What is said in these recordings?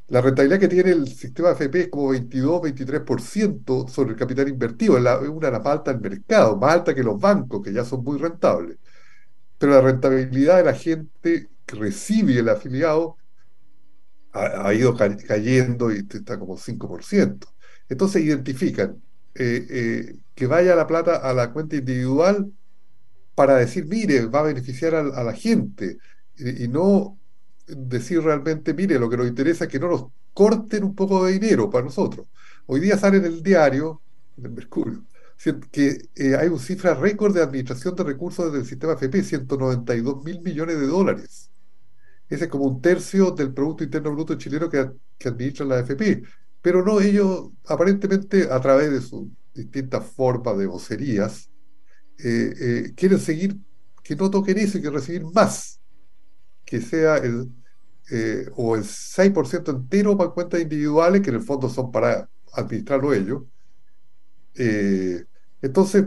La rentabilidad que tiene el sistema AFP es como 22-23% sobre el capital invertido, es una de las más altas del mercado, más alta que los bancos, que ya son muy rentables. Pero la rentabilidad de la gente que recibe el afiliado ha ido cayendo y está como 5%. Entonces identifican que vaya la plata a la cuenta individual para decir, mire, va a beneficiar a la gente, y no decir realmente, mire, lo que nos interesa es que no nos corten un poco de dinero para nosotros. Hoy día sale en el diario, en el Mercurio, que hay una cifra récord de administración de recursos del sistema FP, 192.000 millones de dólares. Ese es como un tercio del Producto Interno Bruto chileno que administra la AFP. Pero no, ellos aparentemente a través de sus distintas formas de vocerías, quieren seguir, que no toquen eso y que recibir más, que sea o el 6% entero para cuentas individuales, que en el fondo son para administrarlo ellos. Eh, entonces,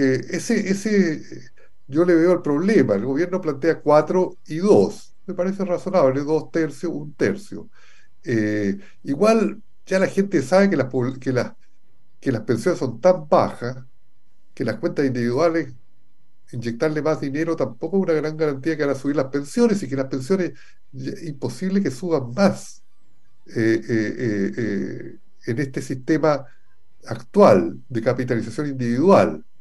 yo le veo el problema. El gobierno plantea 4 y 2. Me parece razonable, 2 tercios, un tercio. Igual ya la gente sabe que las pensiones son tan bajas que las cuentas individuales, inyectarle más dinero tampoco es una gran garantía que van a subir las pensiones, y que las pensiones imposible que suban más en este sistema actual de capitalización individual.